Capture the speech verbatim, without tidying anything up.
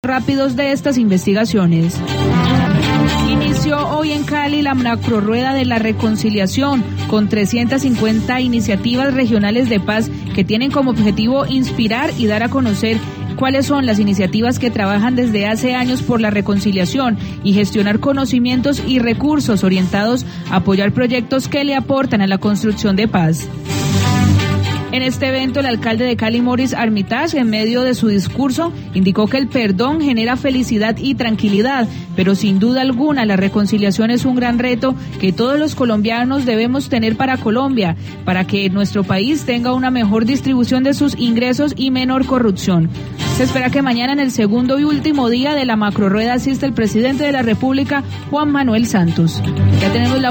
rápidos de estas investigaciones. Inició hoy en Cali la macrorrueda de la reconciliación con trescientas cincuenta iniciativas regionales de paz que tienen como objetivo inspirar y dar a conocer cuáles son las iniciativas que trabajan desde hace años por la reconciliación y gestionar conocimientos y recursos orientados a apoyar proyectos que le aportan a la construcción de paz. En este evento, el alcalde de Cali, Maurice Armitage, en medio de su discurso, indicó que el perdón genera felicidad y tranquilidad, pero sin duda alguna la reconciliación es un gran reto que todos los colombianos debemos tener para Colombia, para que nuestro país tenga una mejor distribución de sus ingresos y menor corrupción. Se espera que mañana, en el segundo y último día de la macrorrueda, asista el presidente de la República, Juan Manuel Santos. Ya tenemos la